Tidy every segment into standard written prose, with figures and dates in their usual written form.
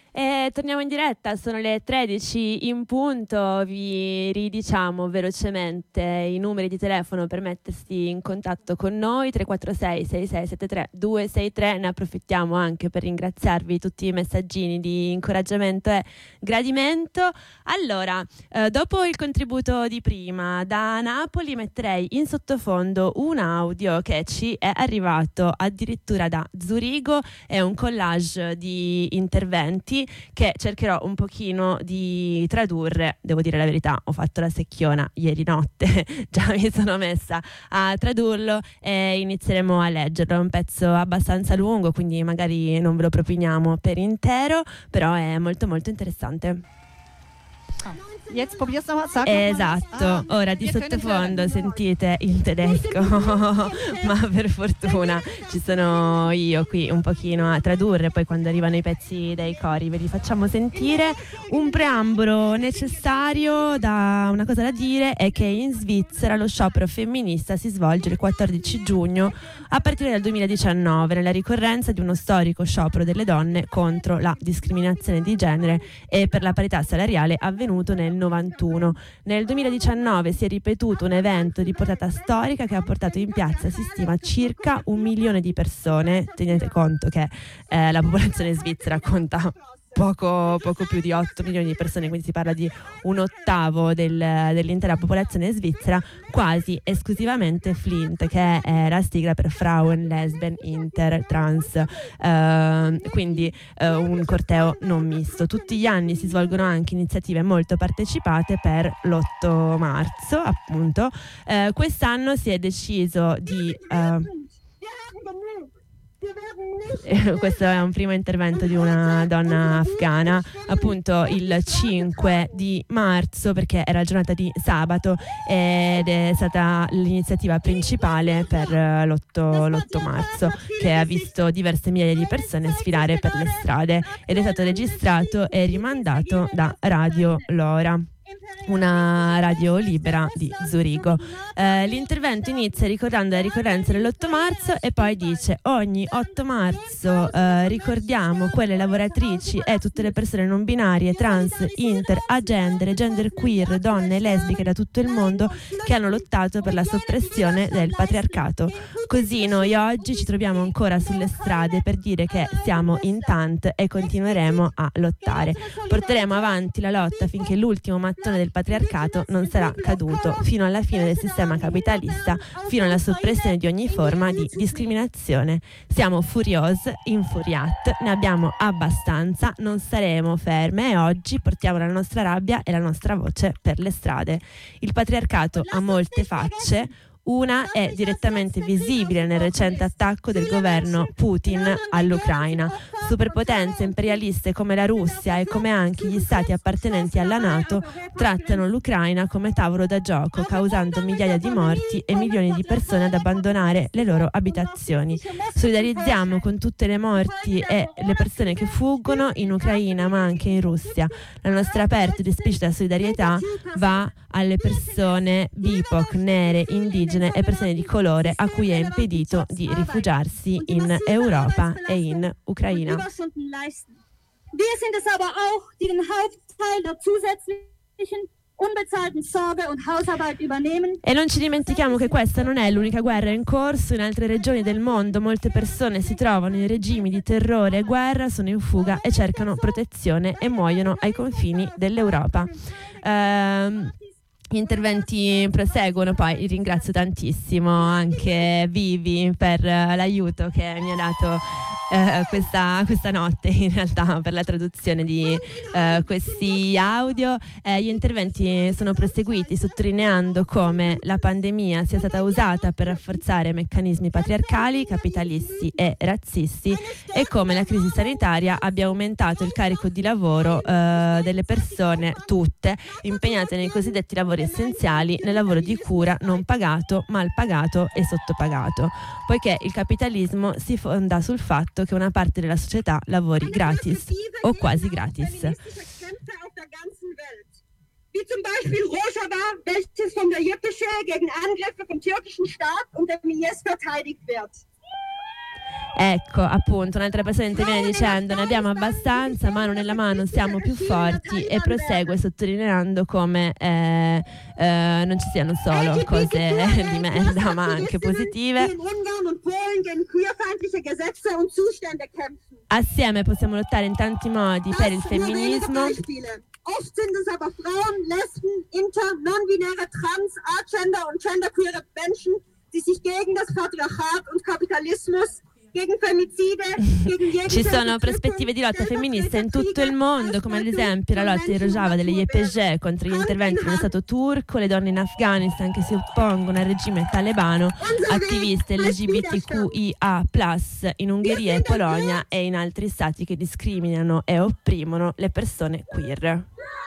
E torniamo in diretta, sono le 13 in punto, vi ridiciamo velocemente i numeri di telefono per mettersi in contatto con noi, 346 6673 263, ne approfittiamo anche per ringraziarvi tutti i messaggini di incoraggiamento e gradimento. Allora, dopo il contributo di prima, da Napoli metterei in sottofondo un audio che ci è arrivato addirittura da Zurigo, è un collage di interventi che cercherò un pochino di tradurre. Devo dire la verità, ho fatto la secchiona ieri notte, già mi sono messa a tradurlo e inizieremo a leggerlo. È un pezzo abbastanza lungo, quindi magari non ve lo propiniamo per intero, però è molto molto interessante. Jetzt probier's nochmal, sag Esatto, ora di sottofondo sentite il tedesco, ma per fortuna ci sono io qui un pochino a tradurre, poi quando arrivano i pezzi dei cori ve li facciamo sentire. Un preambolo necessario, una cosa da dire è che in Svizzera lo sciopero femminista si svolge il 14 giugno a partire dal 2019, nella ricorrenza di uno storico sciopero delle donne contro la discriminazione di genere e per la parità salariale avvenuto nel 91. Nel 2019 si è ripetuto un evento di portata storica che ha portato in piazza, si stima, circa 1 milione di persone. Tenete conto che la popolazione svizzera conta poco più di 8 milioni di persone, quindi si parla di un ottavo dell'intera popolazione svizzera, quasi esclusivamente Flint, che è la sigla per Frauen, Lesben, Inter, Trans, quindi un corteo non misto. Tutti gli anni si svolgono anche iniziative molto partecipate per l'8 marzo, appunto. Quest'anno si è deciso di... questo è un primo intervento di una donna afghana, appunto il 5 di marzo, perché era giornata di sabato ed è stata l'iniziativa principale per l'8 marzo, che ha visto diverse migliaia di persone sfilare per le strade ed è stato registrato e rimandato da Radio Lora, una radio libera di Zurigo. L'intervento inizia ricordando la ricorrenza dell'8 marzo e poi dice: ogni 8 marzo ricordiamo quelle lavoratrici e tutte le persone non binarie, trans, inter, agender, genderqueer, donne, lesbiche da tutto il mondo che hanno lottato per la soppressione del patriarcato. Così noi oggi ci troviamo ancora sulle strade per dire che siamo in tant e continueremo a lottare. Porteremo avanti la lotta finché l'ultimo mattone del patriarcato non sarà caduto, fino alla fine del sistema capitalista, fino alla soppressione di ogni forma di discriminazione. Siamo furiose, infuriate, ne abbiamo abbastanza, non staremo ferme e oggi portiamo la nostra rabbia e la nostra voce per le strade. Il patriarcato ha molte facce. Una è direttamente visibile nel recente attacco del governo Putin all'Ucraina. Superpotenze imperialiste come la Russia e come anche gli stati appartenenti alla NATO trattano l'Ucraina come tavolo da gioco, causando migliaia di morti e milioni di persone ad abbandonare le loro abitazioni. Solidarizziamo con tutte le morti e le persone che fuggono in Ucraina ma anche in Russia. La nostra aperta ed esplicita solidarietà va alle persone BIPOC, nere, indigene e persone di colore a cui è impedito di rifugiarsi in Europa e in Ucraina. Wir sind es aber auch, die den Hauptteil der zusätzlichen unbezahlten Sorge und Hausarbeit übernehmen. E non ci dimentichiamo che questa non è l'unica guerra in corso. In altre regioni del mondo molte persone si trovano in regimi di terrore e guerra, sono in fuga e cercano protezione e muoiono ai confini dell'Europa. Gli interventi proseguono, poi ringrazio tantissimo anche Vivi per l'aiuto che mi ha dato questa notte, in realtà, per la traduzione di questi audio. Gli interventi sono proseguiti sottolineando come la pandemia sia stata usata per rafforzare meccanismi patriarcali, capitalisti e razzisti e come la crisi sanitaria abbia aumentato il carico di lavoro delle persone tutte impegnate nei cosiddetti lavori essenziali, nel lavoro di cura non pagato, mal pagato e sottopagato, poiché il capitalismo si fonda sul fatto che una parte della società lavori gratis o quasi gratis. Wie zum Beispiel Rojava, welches von der JPG gegen Angriffe vom türkischen Staat und dem IS verteidigt wird. Ecco, appunto, un'altra persona interviene dicendo: ne abbiamo abbastanza, mano nella mano siamo più forti, e prosegue sottolineando come non ci siano solo cose di merda ma anche positive. Assieme possiamo lottare in tanti modi per il femminismo. Oft sind es aber Frauen, Lesben, Inter, non-binäre, trans, agender und genderqueere Menschen, die sich gegen das Patriarchat und Kapitalismus, gegen femicide, gegen jede... Ci sono prospettive di lotta femminista in tutto il mondo, come ad esempio la lotta di Rojava delle YPG contro gli interventi dello Stato turco, le donne in Afghanistan che si oppongono al regime talebano, attiviste LGBTQIA+, in Ungheria e Polonia e in altri stati che discriminano e opprimono le persone queer.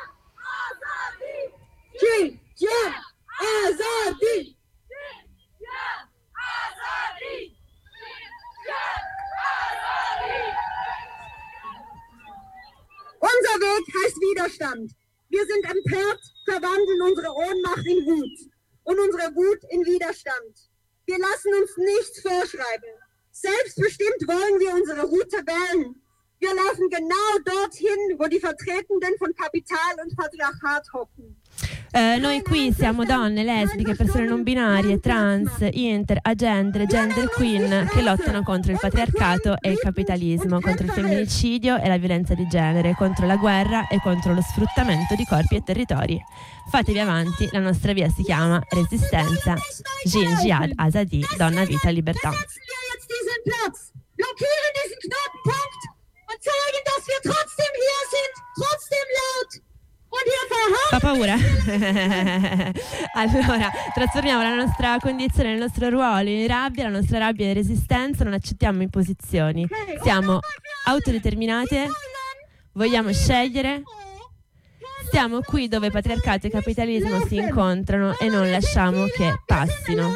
Unser Weg heißt Widerstand. Wir sind empört, verwandeln unsere Ohnmacht in Wut und unsere Wut in Widerstand. Wir lassen uns nichts vorschreiben. Selbstbestimmt wollen wir unsere Route wählen. Wir laufen genau dorthin, wo die Vertretenden von Kapital und Patriarchat hocken. Noi qui siamo donne, lesbiche, persone non binarie, trans, inter, agender, gender queen che lottano contro il patriarcato e il capitalismo, contro il femminicidio e la violenza di genere, contro la guerra e contro lo sfruttamento di corpi e territori. Fatevi avanti, la nostra via si chiama Resistenza. Jin, Jihad, Azadi, donna, vita, libertà. Blockieren diesen Knotenpunkt und zeigen, dass wir trotzdem hier sind, trotzdem laut. Fa paura? Allora, trasformiamo la nostra condizione, il nostro ruolo in rabbia, la nostra rabbia in resistenza, non accettiamo imposizioni. Siamo autodeterminate, vogliamo scegliere, stiamo qui dove patriarcato e capitalismo si incontrano e non lasciamo che passino.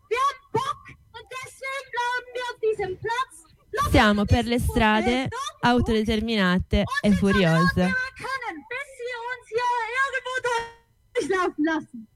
Siamo per le strade, autodeterminate e furiose. Laufen lassen.